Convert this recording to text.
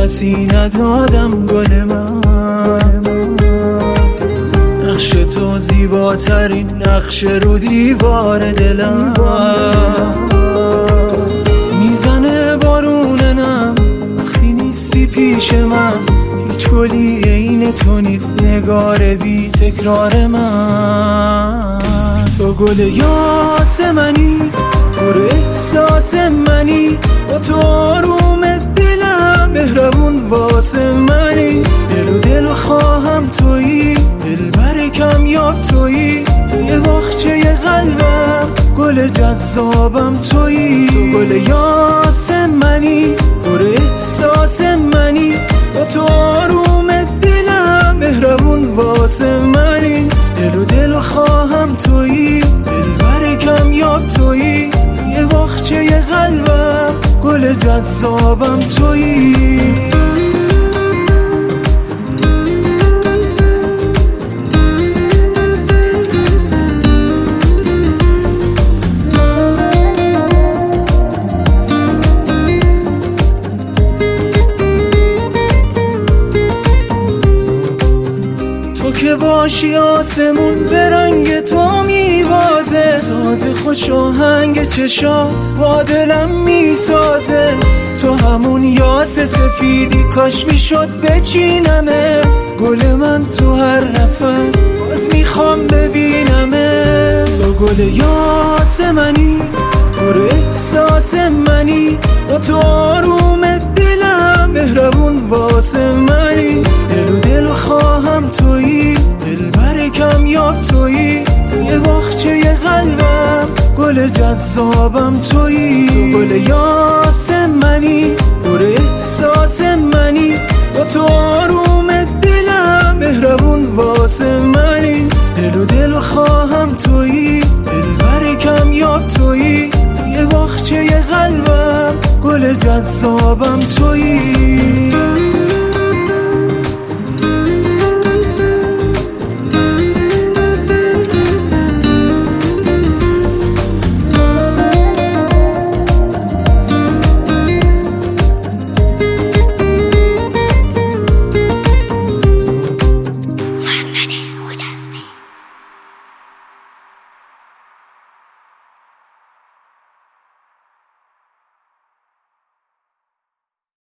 کسی ندادم گل من. نقش تو زیباترین نقش رو دیوار دلم. میزنه بارون نم وقتی نیستی پیش من. هیچ گلی عین تو نیست نگار بی تکرار من. تو گل یاسمنی پر احساس منی، با تو آروم دلم مهربون واسه منی. دل و دل خواهم تویی، دلبر کمیاب تویی. توی باغچه قلبم گل جذابم تویی. تو گل یاسمنی پر احساس منی، با تو آروم دلم مهربون واسه منی. دل و دل خواهم تویی، دلبر کمیاب تویی. توی باغچه قلبم گل جذابم تویی. تو که باشی آسمون به رنگ تو میوازه. ساز خوش آهنگ چشات با دلم میسازه. تو همون یاس سفیدی کاش میشد بچینمت. گل من تو هر نفس باز میخوام ببینمت. تو گل یاس منی پر احساس منی، با تو آروم دلم مهربون واسه منی. دل و دل خواهم تویی، دلبر کمیاب تویی. توی باغچه قلبم گل جذابم تویی. تو گل یاسمنی پر احساس منی، با تو آروم دلم مهربون واسه منی. دل و دل خواهم تویی، دلبر کمیاب تویی. توی باغچه قلبم گل جذابم تویی.